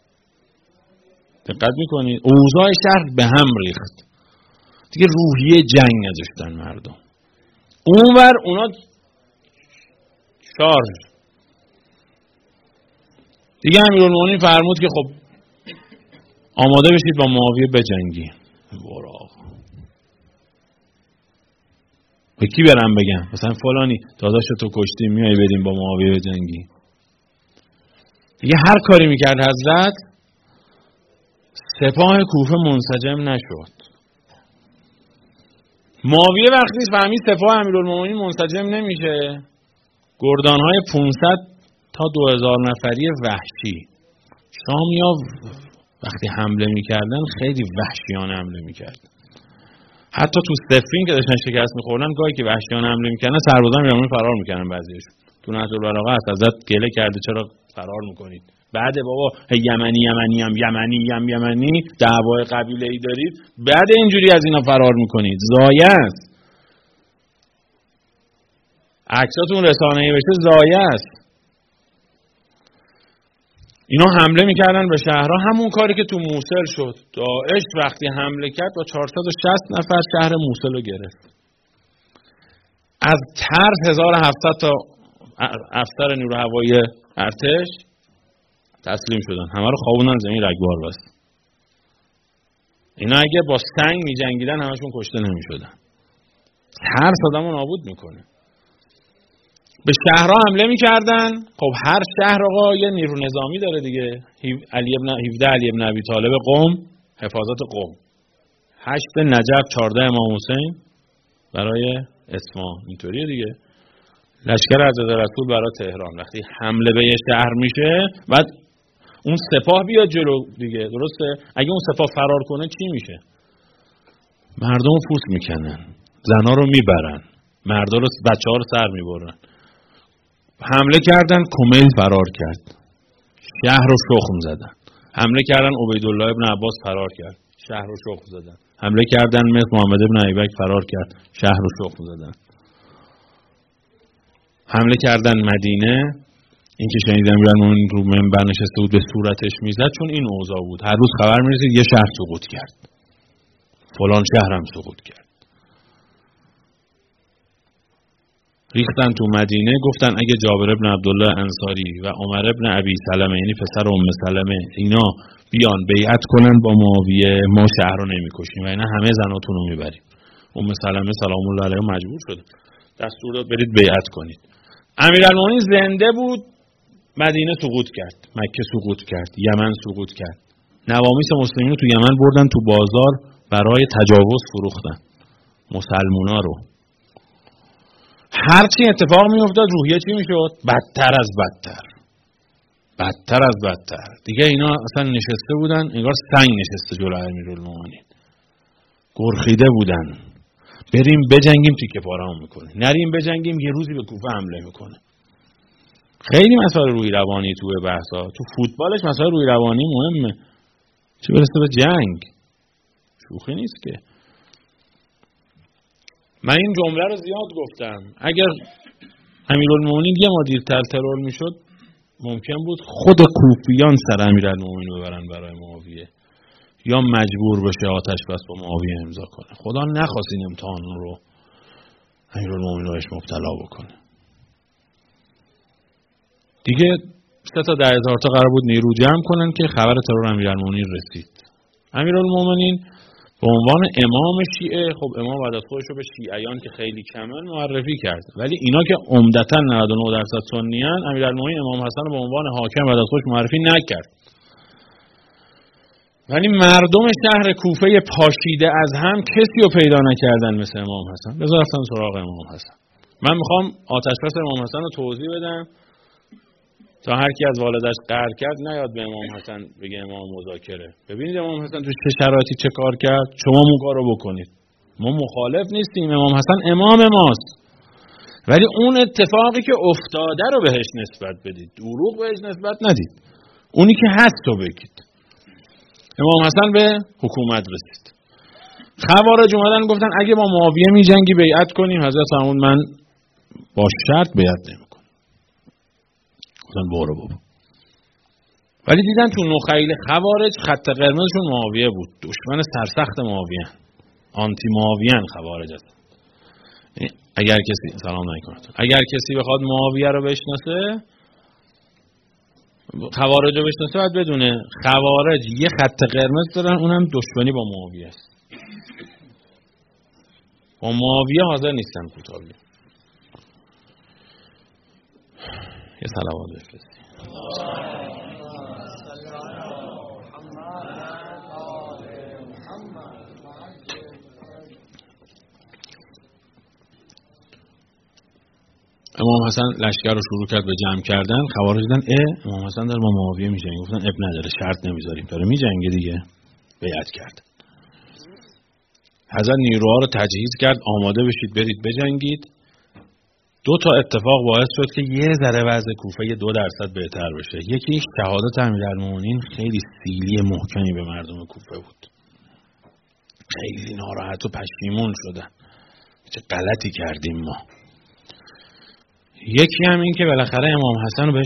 دقت میکنید؟ اوضاع شهر به هم ریخت دیگه، روحیه جنگ نداشتن مردم. اونور اونا شارژ دیگه. امیرالمومنین فرمود که خب آماده بشید با معاویه بجنگی. وراق به کی برم بگم؟ مثلا فلانی داداشتو کشتی میای بریم با معاویه بجنگی؟ دیگه هر کاری میکرد حضرت، سپاه کوفه منسجم نشد. معاویه وقتی فهمید سپاه امیرالمومنین منسجم نمیشه، گردانهای 500 تا 2000 نفری وحشی شامیا وقتی حمله میکردن خیلی وحشیانه حمله میکردن. حتی تو صفین که داشتن شکست میخوردن، گاهی که وحشیانه حمله میکردن سربازان امیرالمومنین فرار میکردن. بعضیشون تو نهج البلاغه هست، حضرت گله کرده چرا فرار میکنید. بعد بابا یمنی دعوای قبیله‌ای دارید، بعد اینجوری از اینا فرار میکنید. ضایع است. عکساتون رسانه‌ای بشه ضایع است. اینا حمله میکردن به شهرها، همون کاری که تو موصل شد. داعش وقتی حمله کرد با 460 نفر شهر موصل رو گرفت. از ترس 1700 تا افسر نیروی هوایی ارتش تسلیم شدن، همه رو خوابوندن زمین، رگبار بست. اینا اگه با سنگ می‌جنگیدن همشون کشته نمی‌شدن. ترس آدمو نابود میکنه. به شهرها حمله می‌کردن. خب هر شهر آقا یه نیرو نظامی داره دیگه. 17 علی ابن ابی طالب قم، حفاظت قم. 8 نجف، 14 امام حسین برای اصفهان. اینطوریه دیگه. لشکر حضرت رسول برای تهران. وقتی حمله به یه شهر میشه، بعد اون سپاه بیاد جلو دیگه، درسته؟ اگه اون سپاه فرار کنه چی میشه؟ مردم رو پوست میکنن، زنا رو میبرن، مردا رو، بچه‌ها رو سر میبرن. حمله کردن، کمیل فرار کرد، شهر رو شخم زدن. حمله کردن، عبیدالله ابن عباس فرار کرد، شهر رو شخم زدن. حمله کردن، مثل محمد ابن ابیبکر فرار کرد، شهر رو شخم زدن. حمله کردن مدینه. این که شنیدم امیرالمومنین رو منبر نشسته بود به صورتش میزد، چون این اوضاع بود. هر روز خبر میرسید یه شهر سقوط کرد، فلان شهر هم سقوط کرد. ریختن تو مدینه، گفتن اگه جابر ابن عبدالله انصاری و عمر ابن ابی سلمه، یعنی پسر ام سلمه، اینا بیان بیعت کنن با معاویه، ما شهر رو نمیکشیم و اینا همه زناتون رو میبریم. ام سلمه سلام الله علیها مجبور شد، دستور داد برید بیعت کنید. امیرالمومنین زنده بود، مدینه سقوط کرد، مکه سقوط کرد، یمن سقوط کرد. نوامیس مسلمین رو تو یمن بردن تو بازار برای تجاوز فروختن مسلمونا رو. هرچی اتفاق می افتاد روحیه چی می شد؟ بدتر از بدتر، بدتر از بدتر. دیگه اینا اصلا نشسته بودن انگار سنگ نشسته جلو امیرالمومنین، گرخیده بودن. بریم بجنگیم تیکه پاره‌مون میکنه، نریم بجنگیم یه روزی به کوفه حمله میکنه. خیلی مسائل روحی روانی توی بحثا. تو فوتبالش مسائل روحی روانی مهمه، چه برسه به جنگ. شوخی نیست که. من این جمله رو زیاد گفتم. اگر امیرالمومنین یه ما دیرتر ترور میشد، ممکن بود خود کوفیان سر امیرالمومنین رو ببرن برای معاویه، یا مجبور بشه آتش بس با معاویه امضا کنه. خدا نخواست این امتحان رو امیرالمومنین رو مبتلا بکنه. دیگه 3 تا 10,000 تا قرار بود نیرو جمع کنن که خبر ترور امیرالمومنین رسید. امیرالمومنین به عنوان امام شیعه، خب امام بعد از خودش رو به شیعیان که خیلی کمن معرفی کرد، ولی اینا که عمدتاً 99% سنی ان، امیرالمومنین امام حسن رو به عنوان حاکم بعد از خودش معرفی نکرد. ولی مردم شهر کوفه پاشیده از هم کسی رو پیدا نکردن مثل امام حسن. بذار رفتن سراغ امام حسن. من میخوام آتش‌بس امام حسن رو توضیح بدم تا هر کی از والدش قهر کرد نیاد به امام حسن بگه امام مذاکره. ببینید امام حسن تو چه شرایطی چه کار کرد، شما اون کارو بکنید. ما مخالف نیستیم، امام حسن امام ماست، ولی اون اتفاقی که افتاده رو بهش نسبت بدید، دروغ بهش نسبت ندید. اونی که هست رو بگید. امام حسن به حکومت رسید. خوارج اومدن گفتن اگه با معاویه می‌جنگی بیعت کنیم. حضرت فرمود من با شرط بیعت نمی‌کنم. گفتن برو بابا. ولی دیدن تو نخیل خوارج خط قرمزشون معاویه بود، دشمن سرسخت معاویه، آنتی معاویه خوارج هستن. اگر کسی سلام علیکم، اگر کسی بخواد معاویه رو بشناسه، خوارج رو بشناسه، باید بدونه خوارج یه خط قرمز دارن، اونم دشمنی با معاویه است. با معاویه حاضر نیستن کوتاه بیان. یه صلوات بفرستید. امام حسن لشکر رو شروع کرد به جمع کردن. خوارج دیدن امام حسن داره با معاویه میجنگه، گفتن اب نداره، شرط نمیذاریم، داره میجنگه دیگه، بیعت کرد. حضرت نیروها رو تجهیز کرد، آماده بشید برید بجنگید. دو تا اتفاق باعث شد که یه ذره وضع کوفه 2% بهتر بشه. یکی شهادت امیرالمومنین خیلی سیلی محکمی به مردم کوفه بود. خیلی ناراحت و پشیمون شدن. چه غلطی کردیم ما. یکی هم این که بالاخره امام حسن رو بهش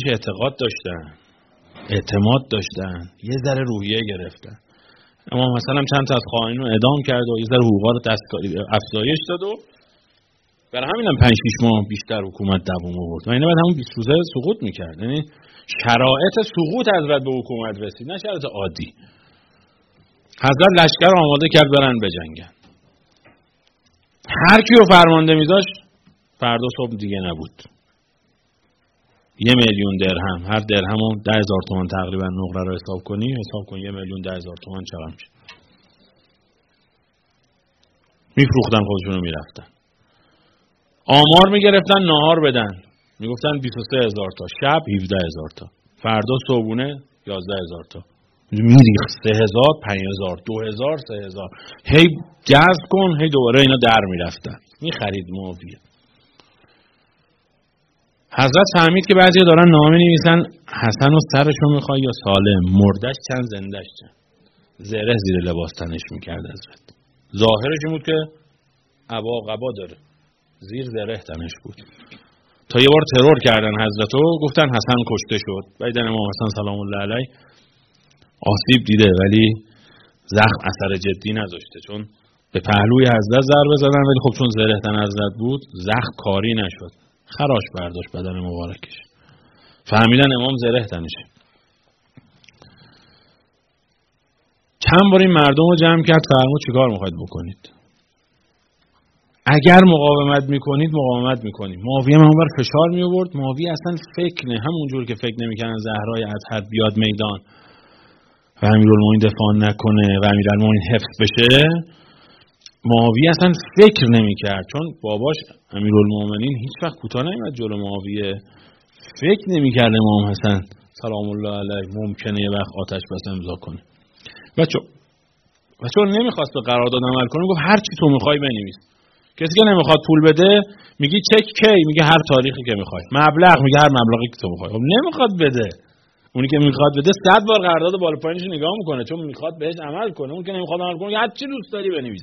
اعتماد داشتن. یه ذره روحیه گرفتن. امام حسن هم چند تا از خائنین رو اعدام کرد و یه ذره حقوقا رو افزایش داد و برای همین هم 5-6 ماه بیشتر حکومت دوام آورد. و اینا بعد همون 20 روزه سقوط میکرد. یعنی شرایط سقوط حضرت به حکومت رسید، نه شرایط عادی. حضرت لشکر آماده کرد برن بجنگن. هر کیو فرمانده میذاشت فردا صبح دیگه نبود. 1,000,000 درهم، هر درهمو 10,000 تومان تقریبا نقره رو حساب کنی، حساب کن 1,010,000 تومان چقدر میشه. میفروختن خودشون رو میرفتن. آمار میگرفتن ناهار بدن، میگفتن 23,000 تا، شب 17,000 تا، فردا صبحونه 11,000 تا. میریخ 3,000 5,000 2,000 3,000 هی جذب کن، هی دوباره اینا در میرفتن. میخرید معاویه. حضرت فهمید که بعضی دارن نامه نویسن حسن و سرشو میخوای یا سالم، مردش چند زندش چند. زره زیر لباس تنش میکرد حضرت. ظاهرش این بود که عبا قبا داره، زیر زره تنش بود. تا یه بار ترور کردن حضرتو، گفتن حسن کشته شد. بعد امام حسن سلام الله علیه آسیب دیده ولی زخم اثر جدی نذاشته، چون به پهلوی حضرت ضربه زدن ولی خب چون زره تن حضرت بود زخم کاری نشد. خراش برداشت بدن مبارکش. فهمیدن امام زره تنشه. چند بار این مردم رو جمع کرد، فرمود چیکار میخواید بکنید؟ اگر مقاومت میکنید مقاومت میکنیم. معاویه من بر فشار می آورد. معاویه اصلا فکر نه، همونجور که فکر نمیکنن زهرای اطهر بیاد میدان و امیرالمومنین دفاع نکنه و امیرالمومنین حفظ بشه، معاویه اصلا فکر نمیکرد، چون باباش امیرالمومنین هیچ وقت کوتاه نمیاد جلو معاویه. فکر نمیکرد امام حسن سلام الله علیه ممکنه یه وقت آتش بس امضا کنه. و چون نمیخواست به قرارداد عمل کنه، گفت هر چی تو میخوای بنویس. کسی که نمیخواد پول بده میگی چک کی، میگه هر تاریخی که میخوای. مبلغ میگه هر مبلغی که تو میخوای. خب نمیخواد بده. اونی که میخواد بده 100 بار قرارداد بالا پایینش نگاه میکنه، چون میخواد بهش عمل کنه. اون که نمیخواد عمل کنه هر چی دوست داری بنویس.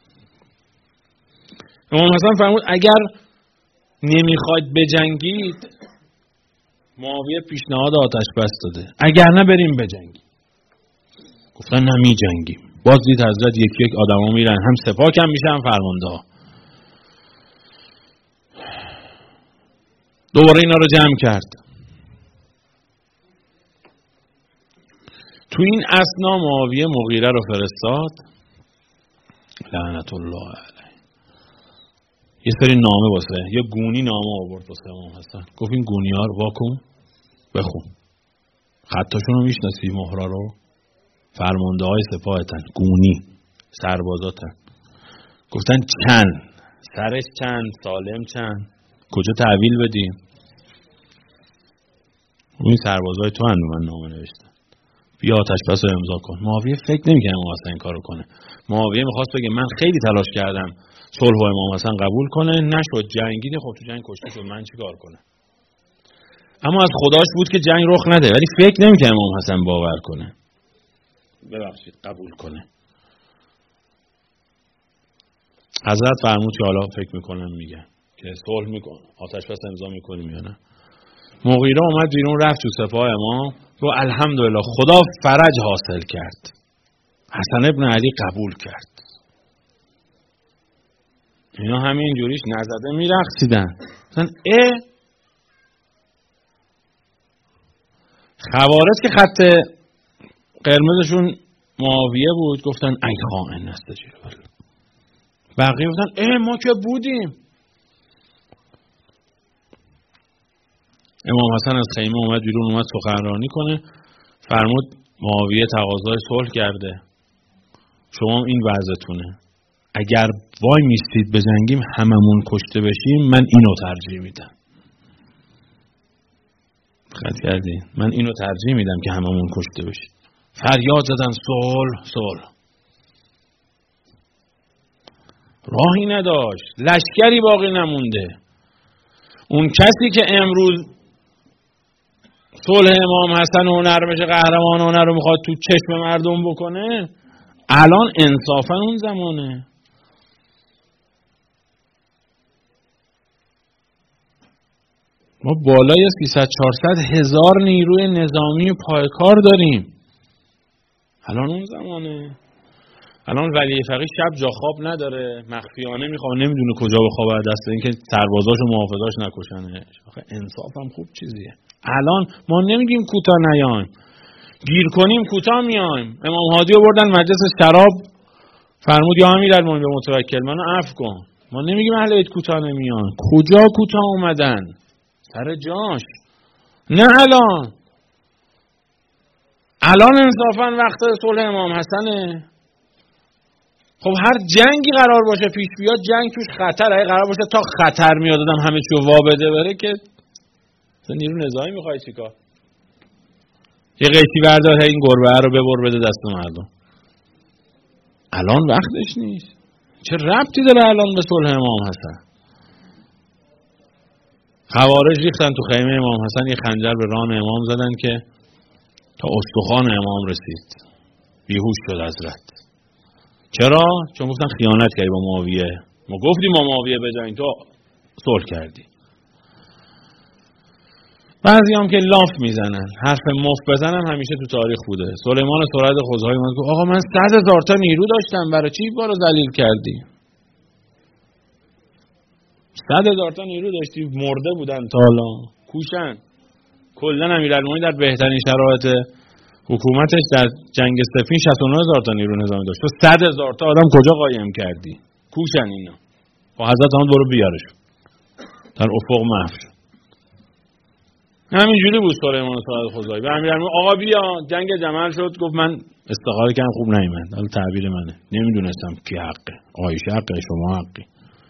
امام حسن فرمود اگر نمیخواید بجنگید، معاویه پیشنهاد آتش بس داده، اگر نه بریم بجنگیم. گفتن نه میجنگیم. باز دید حضرت یک آدما میرن، هم سپاه کم میشه هم فرمانده ها. دوباره اینا رو جمع کرد. تو این اثنا معاویه مغیره رو فرستاد لعنت الله علیه. یه سری نامه واسه، یه گونی نامه آورد واسه امام حسن. گفت این گونی ها رو واکن بخون. خطاشون رو میشناسی؟ مهرا رو. فرمانده های سپاهتن، گونی سربازاتن. گفتن چند، سرش چند، سالم چند، کجا تحویل بدیم؟ اون سربازای تو هم من نامه نوشتن. بیا آتش بس رو امضا کن. معاویه فکر نمی‌کنه امام حسن این کارو کنه. معاویه می‌خواست بگه من خیلی تلاش کردم صلح و امام حسن قبول کنه، نشد، جنگید، خب تو جنگ کشته شد، من چیکار کنم؟ اما از خداش بود که جنگ رخ نده، ولی فکر نمی‌کنه امام حسن باور کنه. ببخشید قبول کنه. حضرت فرمود که حالا فکر می‌کنم میگم که صلح می‌کن، آتش بس امضا می‌کنیم یا نه. مغیره اومد بیرون رفت تو سپاه امام و الحمدلله خدا فرج حاصل کرد. حسن ابن علی قبول کرد. اینا همین جوریش نزده میرقصیدن. مثلا خوارج که خط قرمزشون معاویه بود گفتن ای خائن نستجیب الله. بقیه گفتن ما که بودیم. امام حسن از خیمه اومد بیرون، اومد سخنرانی کنه. فرمود معاویه تقاضای صلح کرده، شما این وضعتونه، اگر وای میستید بجنگیم هممون کشته بشیم من اینو ترجیح میدم. خط کردی؟ من اینو ترجیح میدم که هممون کشته بشیم. فریاد زدن صلح صلح. راهی نداشت، لشکری باقی نمونده. اون کسی که امروز صلح امام حسن و نرمش قهرمانانه رو میخواد تو چشم مردم بکنه، الان انصافا اون زمانه. ما بالای 300-400 هزار نیروی نظامی پایکار داریم. الان اون زمانه. الان ولی فقیه شب جا خواب نداره، مخفیانه میخواد، نمیدونه کجا بخوابه دست اینکه سربازاش و محافظاش نکشنش. آخه انصاف هم خوب چیزیه. الان ما نمیگیم کوتاه نیایم، گیر کنیم کوتاه میایم. امام هادی رو بردن مجلس شراب، فرمود یا امیرالمومنین به متوکل منو عفو کن. ما نمیگیم اهل بیت کوتاه نمیان. کجا کوتاه اومدن؟ سر جاش. نه الان انصافا وقت صلح امام حسنه. خب هر جنگی قرار باشه پیش بیاد، جنگ توش خطر. اگه قرار باشه تا خطر میاد آدم همه چیو وا بده بره که نیرو نظامی میخوای چیکار؟ یه قیچی بردار این گربه رو ببر بده دست مردم. الان وقتش نیست. چه ربطی داره الان به صلح امام حسن؟ خوارج ریختن تو خیمه امام حسن، یه خنجر به ران امام زدن که تا استخوان امام رسید. بیهوش شد حضرت. چرا؟ چون گفتن خیانت کردی با معاویه. ما گفتیم با معاویه بجنگ، تو صلح کردی. بعضی هم که لاف میزنن، حرف مفت بزنن، همیشه تو تاریخ بوده. سلیمان سرد خزاعی اومد گفت آقا من 100,000 تا نیرو داشتم، برای چی بارو ذلیل کردی؟ 100,000 تا نیرو داشتی، مرده بودن تا حالا، کوشن. کلا امیرالمومنین در بهترین شرایط حکومتش در جنگ صفین 69,000 تا نیرو نظامی داشت. تو 100,000 تا آدم کجا قایم کردی؟ کوشن اینا. با حضرت هم برو بیارش. در افق محو. همینجوری بود سلیمان سرد خزاعی. به امیرالمومنین آقا بیا، جنگ جمل شد، گفت من استخاره کردم خوب نیومد. حالا تعبیر منه. نمیدونستم کی حقه. عایشه حقه، شما حقی.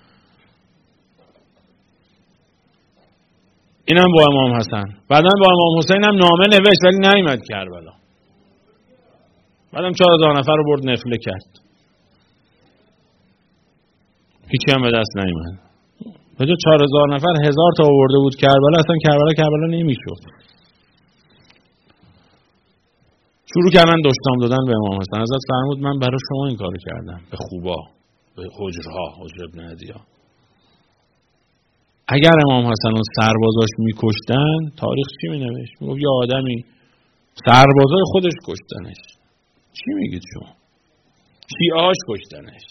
اینم با امام حسن. بعدم با امام حسین هم نامه نوشت ولی نیامد کربلا. بعدم 4,000 نفر رو برد نفله کرد. هیچی هم به دست نیامد. به جای 4,000 نفر 1,000 تا آورده بود کربلا. اصلا کربلا نمیشد. شروع کردن دشنام دادن به امام حسن. حضرت فرمود من برای شما این کارو کردم، به خوبا، به حجرها، حجر ابن عدیا. اگر امام حسن و سربازاش میکشتن، تاریخ چی مینوشت؟ میگفت یه آدمی سربازای خودش کشتنش. چی میگید شما؟ شیعه‌هاش کشتنش.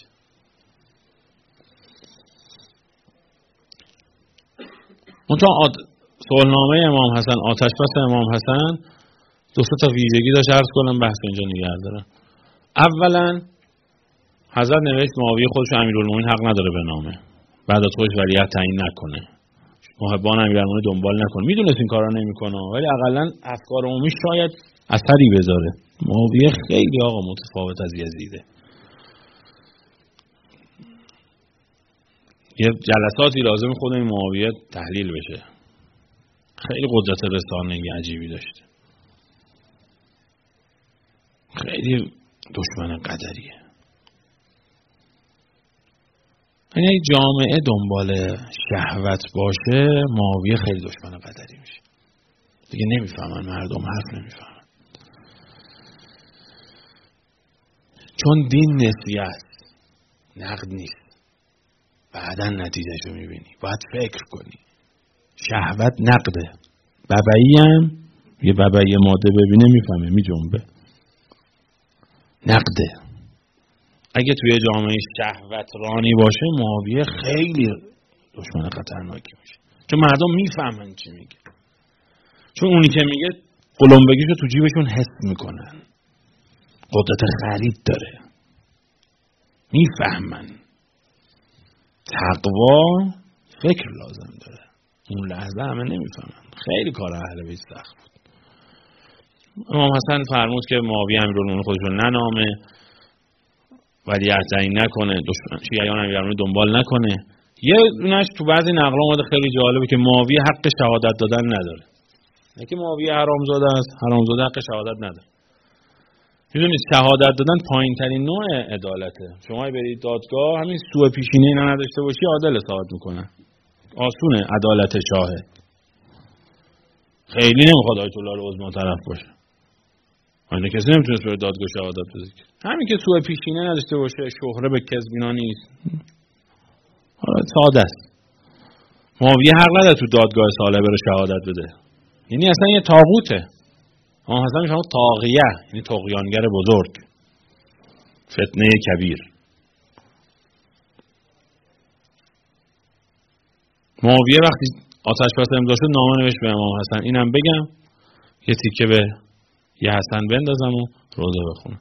منتها صلحنامه امام حسن، آتشبس امام حسن 2 تا ویژگی داشت. عرض کنم بحث اینجا نگه دارم. اولا حضرت نوشت معاویه خودش امیرالمومنین حق نداره به نامه، بعد از خودش ولیعهد تعیین نکنه، محبان امیرالمومنین دنبال نکنه. میدونست این کارا نمیکنه ولی حداقل افکار عمومی شاید اثری بذاره. معاویه خیلی آقا متفاوت از یزیده. یه جلساتی لازم خود این معاویه تحلیل بشه. خیلی قدرت رسانه‌ای عجیبی داشته. خیلی دشمن قدریه. یعنی جامعه دنبال شهوت باشه، معاویه خیلی دشمن قدری میشه. دیگه نمیفهمن مردم، حرف نمیفهمن. چون دین نسیه، نقد نیست. بعداً نتیجهشو میبینی. باید فکر کنی. شهوت نقده. ببعی هم یه ببعی ماده ببینه میفهمه، میجنبه. نقده. اگه توی جامعه شهوت رانی باشه، معاویه خیلی دشمن خطرناکی میشه. چون مردم میفهمن چی میگه. چون اونی که میگه قلمبگیشو تو جیبشون حس میکنن. قدرت خرید داره. میفهمن. تقوا فکر لازم داره. اون لحظه همه نمیفهمن. خیلی کار اهل بیت سخت بود. امام حسن فرمود که معاویه امیرالمومنین خودش رو ننامه، ولیعهد تعیین نکنه، شیعیان امیرالمومنین دنبال نکنه. یه دونش تو بعضی نقل اومده خیلی جالبه که معاویه حق شهادت دادن نداره. نه که معاویه حرامزاده است، حرامزاده حق شهادت نداره. میدونید شهادت دادن پایین ترین نوع عدالته. شما برید دادگاه همین سوء پیشینه اینا نداشته باشی عادل حساب میکنن. آسونه عدالت شاهد. خیلی نمیخواد آیت الله العظمی طرف باشه. اینه کسی نمیتونست به دادگاه شهادت بده. همین که سوء پیشینه نداشته باشه، شهره به کذبینا نیست. حالا ساده است. معاویه حق نداره تو دادگاه صالح بره شهادت بده. یعنی اصلا یه طاغوته. امام حسن میشه طاغیه، یعنی طغیانگر بزرگ. فتنه کبیر. معاویه وقتی آتش بس امضا شد نامه نوشت به امام حسن. اینم بگم یه تیکه به یه حسن بندازم و روزه بخونم.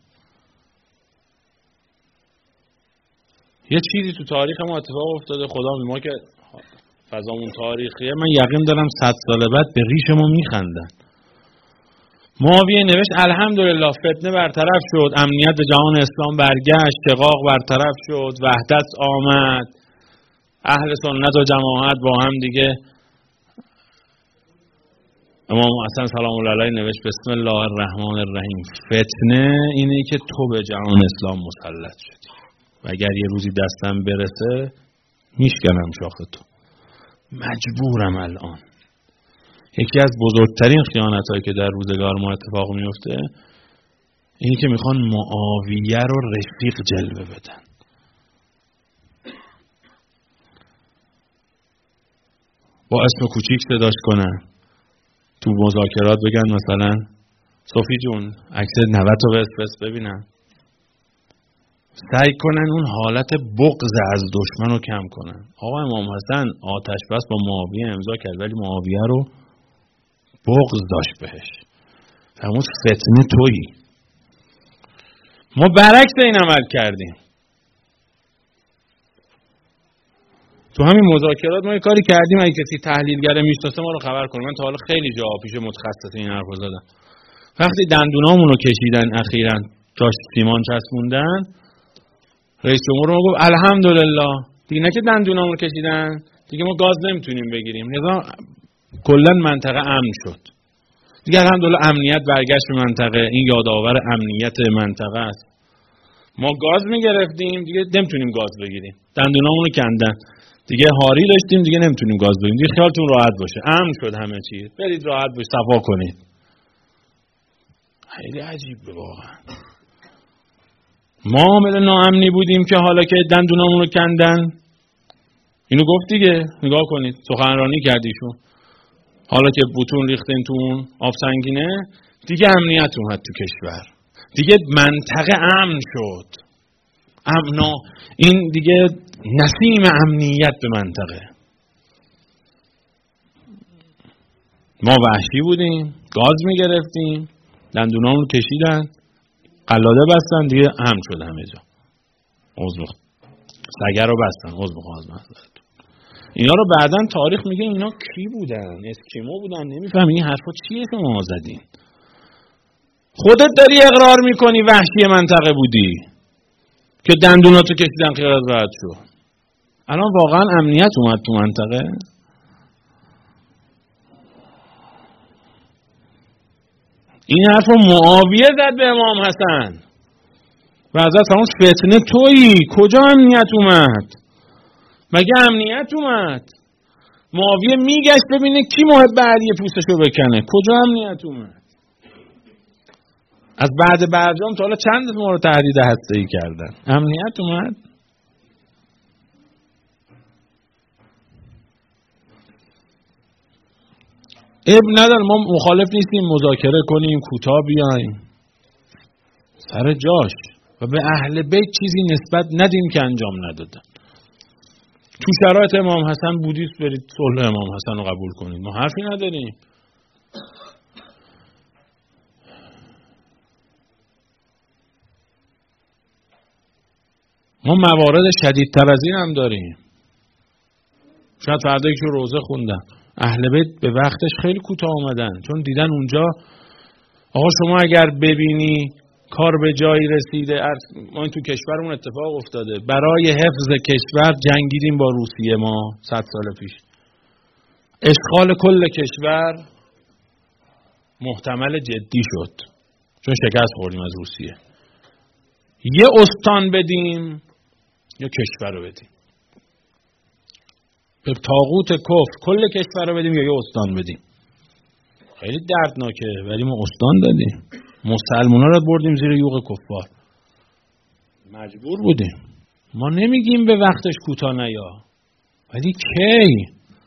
یه چیزی تو تاریخ ما اتفاق افتاده، خدا ما که فضامون تاریخیه، من یقین دارم 100 سال بعد به ریش ما میخندن. معاویه نوشت الحمدلله فتنه برطرف شد، امنیت به جهان اسلام برگشت، شقاق برطرف شد، وحدت آمد، اهل سنت و جماعت با هم دیگه. امام حسن سلام الله علیه نوشت بسم الله الرحمن الرحیم، فتنه اینه که تو به جهان اسلام مسلط شدی و اگر یه روزی دستم برسه میشکنم شاخ تو. مجبورم الان. یکی از بزرگترین خیانت‌هایی که در روزگار ما اتفاق میفته اینی که میخوان معاویه رو رفیق جلوه بدن. با اسم کوچیک صداش کنن، تو مذاکرات بگن مثلا صوفی جون عکس 90 رو بس ببینم. سعی کنن اون حالت بغض از دشمن رو کم کنن. آقا امام حسن آتش بس با معاویه امضا کرد ولی معاویه رو بغض داشت بهش. همون فتنه تویی. ما برعکس این عمل کردیم. تو همین مذاکرات ما یه کاری کردیم، اگه کسی تحلیلگر میشناسه ما رو خبر کنه. من تا حالا خیلی جا پیش متخصص این حرفو زدم. وقتی دندونامون رو کشیدن اخیراً جاش سیمان چسبوندن، رئیس جمهور ما گفت الحمدلله دیگه، نه که دندونامون رو کشیدن دیگه ما گاز نمیتونیم بگیریم، لذا کلا منطقه امن شد دیگه. الحمدلله امنیت برگشت به منطقه. این یادآور امنیت منطقه است. ما گاز میگرفتیم دیگه نمیتونیم گاز بگیریم، دندونامون رو کندن دیگه، هاری داشتیم دیگه نمیتونیم گاز بگیریم دیگه. خیالتون راحت باشه، امن شد همه چیز، برید راحت باش صفا کنید. خیلی عجیبه واقعا. ما عامل ناامنی بودیم که حالا که دندونامون رو کندن، اینو گفت دیگه، نگاه کنید سخنرانی کردیشون، حالا که بوتون ریختین تو اون آب سنگینه دیگه امنیت اومد تو کشور، دیگه منطقه امن شد. امنا این دیگه نسیم امنیت به منطقه. ما وحشی بودیم، گاز میگرفتیم، دندونامون کشیدن، قلاده بستن دیگه، هم شد همه جا. عضو سگر رو بستن، عضو خواهد. اینا رو بعداً تاریخ میگه اینا کی بودن؟ اسکیمو بودن؟ نمیفهم این حرفا چیه که ما زدین؟ خودت داری اقرار میکنی وحشی منطقه بودی که دندوناتو کشیدن خیالت راحت شو. الان واقعا امنیت اومد تو منطقه؟ این حرفو معاویه زد به امام حسن و ازت همون فتنه تویی. کجا امنیت اومد؟ مگه امنیت اومد؟ معاویه میگشت ببینه کی محب علی پوستشو بکنه. کجا امنیت اومد؟ از بعد برجام تا حالا چند مورد تهدید هسته‌ای کردن. امنیت اومد؟ اب نداره، ما مخالف نیستیم مذاکره کنیم، کوتاه بیایم سر جاش و به اهل بیت چیزی نسبت ندیم که انجام ندادن. تو شرایط امام حسن بودیست برید صلح امام حسن رو قبول کنید، ما حرفی نداریم. ما موارد شدیدتر از این هم داریم. شاید فردا یکی رو روزه خوندن، اهل بیت به وقتش خیلی کوتاه آمدن، چون دیدن اونجا آقا شما اگر ببینی کار به جایی رسیده. ما این تو کشورمون اتفاق افتاده، برای حفظ کشور جنگیدیم با روسیه ما 100 سال پیش. اشغال کل کشور محتمل جدی شد چون شکست خوردیم از روسیه. یه استان بدیم یا کشور رو بدیم. به طاغوت کفر کل کشور رو بدیم یا یه استان بدیم؟ خیلی دردناکه، ولی ما استان دادیم. مسلمونا رو بردیم زیر یوغ کفار. مجبور بودیم. ما نمیگیم به وقتش کوتاه نیا، ولی کی؟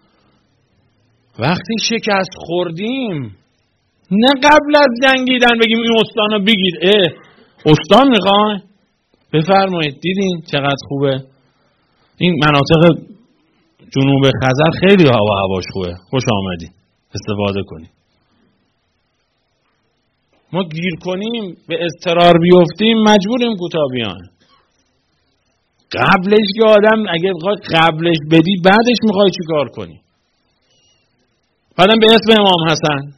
وقتی شکست خوردیم، نه قبل از جنگیدن بگیم این استان رو بگیر. استان میخوای؟ بفرمایید. دیدین چقدر خوبه؟ این مناطق جنوب خزر خیلی هواش خوبه، خوش آمدی، استفاده کنی. ما گیر کنیم به اضطرار بیفتیم مجبوریم کوتاه بیان. قبلش که آدم اگه بخواد قبلش بدی بعدش میخوای چی کار کنی؟ بعدم به اسم امام حسن.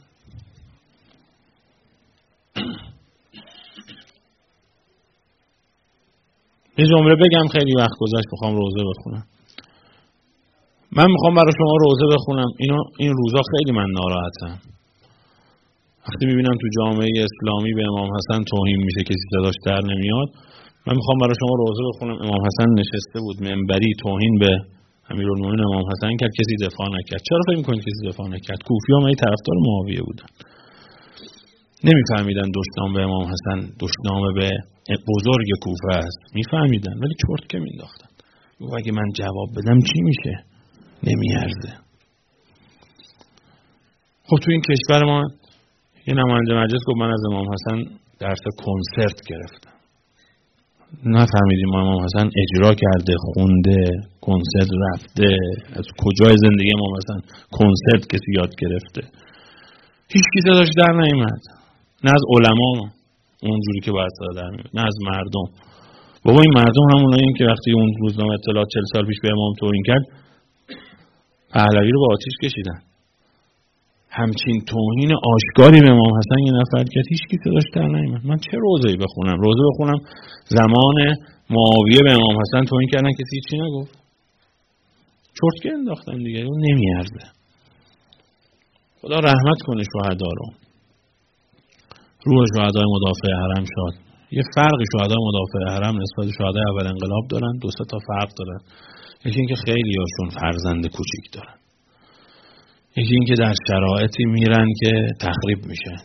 یه جمله بگم، خیلی وقت گذشت میخوام روزه بخونم. من میخوام برای شما روزه بخونم. این روزا خیلی من ناراحتم. وقتی میبینم تو جامعه اسلامی به امام حسن توهین میشه، کسی صداش در نمیاد. من میخوام برای شما روزه بخونم. امام حسن نشسته بود منبری، توهین به امیرالمومنین امام حسن کرد، کسی دفاع نکرد. چرا فکر میکنید کسی دفاع نکرد؟ کوفی‌ها من طرفدار معاویه بودن، نمیفهمیدن دشنام به امام حسن دشنام به بزرگ کوفه است. میفهمیدن ولی چرت که مینداختن. اگه من جواب بدم چی میشه؟ نمیارزه. خب تو این کشور ما یه نماینده مجلس گفت من از امام حسن درس کنسرت گرفتم. نفهمیدیم امام حسن اجرا کرده، خونده، کنسرت رفته، از کجای زندگی امام حسن کنسرت کسی یاد گرفته؟ هیچ کی صداش در نیامد، نه از علما اونجوری که باید صدا در میاد، نه از مردم. بابا این مردم همونایین که وقتی اون روزنامه اطلاعات 40 سال پیش به امام توهین کرد پهلوی رو با آتش کشیدن. همچین توهین آشکاری به امام حسن یه نفر کرد، هیچ کی صداش در نیامد. من چه روزه‌ای بخونم؟ روزه بخونم زمان معاویه به امام حسن توهین کردن کسی هیچی نگفت. چرتکه انداختن دیگه. اون نمیارزه. خدا رحمت کنه شهدا رو. روح شهدای مدافع حرم شاد. یه فرق شهدای مدافع حرم نسبت شهدای اول انقلاب دارن، 2 تا فرق دارن. یکی اینکه خیلی‌هاشون فرزند کوچیک دارن. یکی اینکه در شرایطی میرن که تخریب میشه.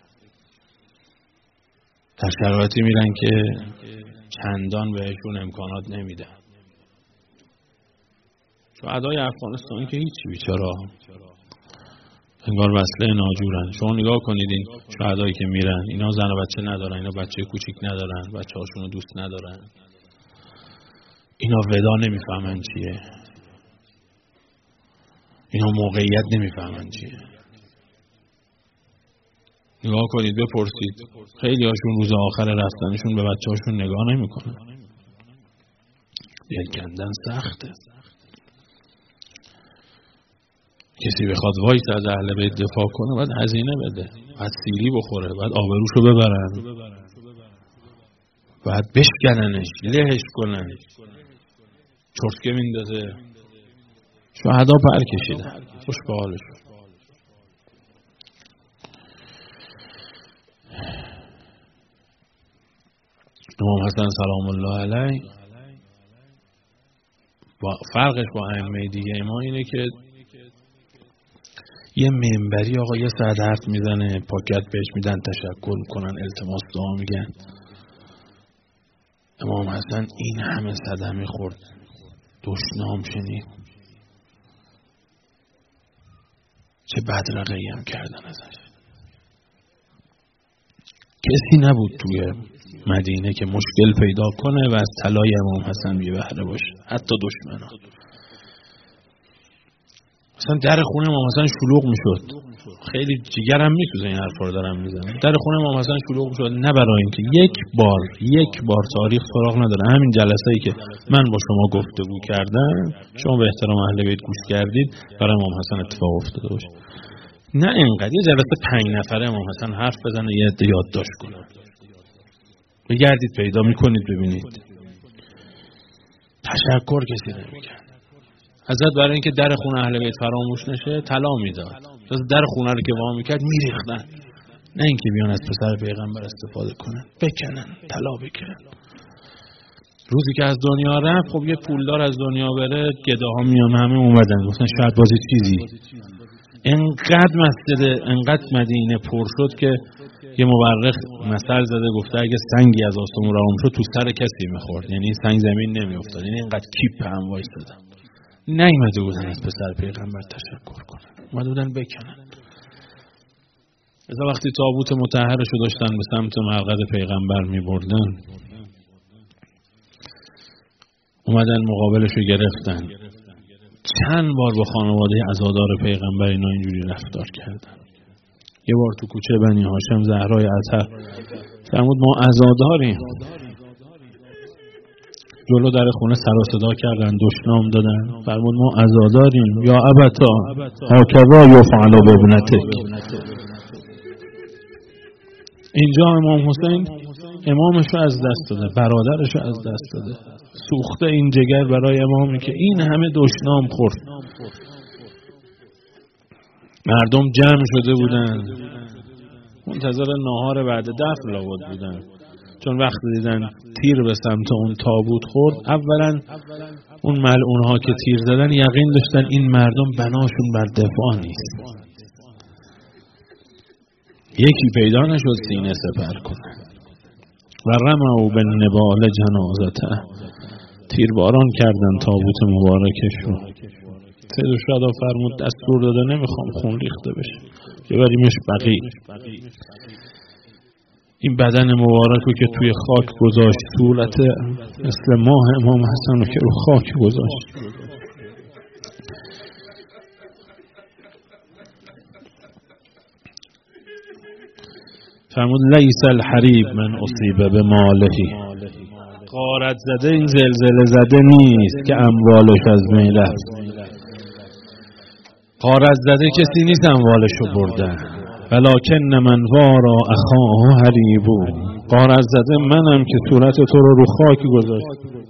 در شرایطی میرن که چندان بهشون امکانات نمیده. شهدای افغانستان که هیچی بیچاره. انگار وصله ناجورن. شما نگاه کنید این شهدایی که میرن، اینا زن و بچه ندارن، اینا بچه کوچیک ندارن، بچه‌هاشون رو دوست ندارن. اینا ودا نمیفهمن چیه. اینا موقعیت نمیفهمن چیه. نگاه کنید بپرسید، خیلی هاشون روز آخر رفتنشون به بچه‌هاشون نگاه نمیکنن. دل کندن سخته. کسی بخواد وایس از اهل بیت دفاع کنه باید هزینه بده، باید سیلی بخوره، باید آبروشو ببرن، باید بشکننش، لهش کنن، چرتکه میندازه. شهدا پر کشیدن، خوش به حالشون. امام حسن سلام الله علیه فرقش با ائمه دیگه ما اینه که یه منبری آقا یه ساعت حرف میزنه، پاکت بهش میدن، تشکر میکنن، التماس دعا میگن. امام حسن این همه صدمه خورد، دشنام شنید، چه بدرقه‌ای هم کردن ازش. کسی نبود توی مدینه که مشکل پیدا کنه و از طلای امام حسن بی بهره باشه، حتی دشمنا. مثلا در خونه امام حسن شلوغ میشد، خیلی جیگرم میسوزه این حرفا رو دارم میزنم. در خونه امام حسن شلوغ میشد، نه برای اینکه یک بار تاریخ سراغ نداره. همین جلسه‌ای که من با شما گفتگو کردم، شما به احترام اهل بیت گوش کردید، برای امام حسن اتفاق افتاده باشه. نه اینقدر یه جلسه 5 نفره امام حسن حرف بزنه، یه عده یادداشت کنه. بگردید پیدا میکنید ببینید. تشکر کسی نمیکنه. حضرت برای اینکه در خونه اهل بیت فراموش نشه طلا میداد. در خونه رو که وا میکرد میریختن. نه اینکه بیان از پسر پیغمبر استفاده کنن، بکنن، طلا بکنن. روزی که از دنیا رفت، خب یه پولدار از دنیا بره، گداها میان همه اومدن گفتن شاید بازی چیزی. انقدر مسجد، انقدر مدینه پر شد که یه مورخ مثل زده گفته اگه سنگی از آسمون راه شد تو سر کسی میخورد، یعنی این سنگ زمین نمیافتاد، یعنی اینقدر کیپ هم وایسادن. نیومده بودن از پسر پیغمبر تشکر کنن، اومده بودن بکنن. از وقتی تابوت مطهرشو داشتن به سمت مرقد پیغمبر میبردن، اومدن مقابلشو گرفتن. چند بار با خانواده عزادار پیغمبر اینا اینجوری رفتار کردن. یه بار تو کوچه بنی هاشم زهرای اطهر فرمود ما عزاداریم. جلو در خونه سر و صدا کردن، دشنام دادن. فرمود ما عزاداریم. یا ابتا هکذا یفعل بابنتک. اینجا امام حسین امامشو از دست داده، برادرشو از دست داده. سوخته این جگر برای امامی که این همه دشنام خورد. مردم جمع شده بودن منتظر ناهار بعد دفن لابد بودن، چون وقتی دیدن تیر به سمت اون تابوت خورد، اولا اون ملعونها که تیر زدن یقین داشتن این مردم بناشون بر دفاع نیست. یکی پیدا نشد سینه سپر کنه و رموا بالنبال جنازته، تیرباران کردن تابوت مبارکشون. سید الشهدا فرمود دستور داده نمیخوام خون ریخته بشه، ببریمش بقیع. این بدن مبارکو که توی خاک گذاشت، صورت مثل ماه امام حسنو که رو خاک گذاشت. فرمود لیس الحریب من اصیب به مالهی، غارت زده این زلزله زده نیست که اموالش از بین رفت. غارت زده کسی نیست اموالشو برده، ولکن من وارا اخاه حریبو، غارت زده منم که صورت تو رو خاک گذاشت.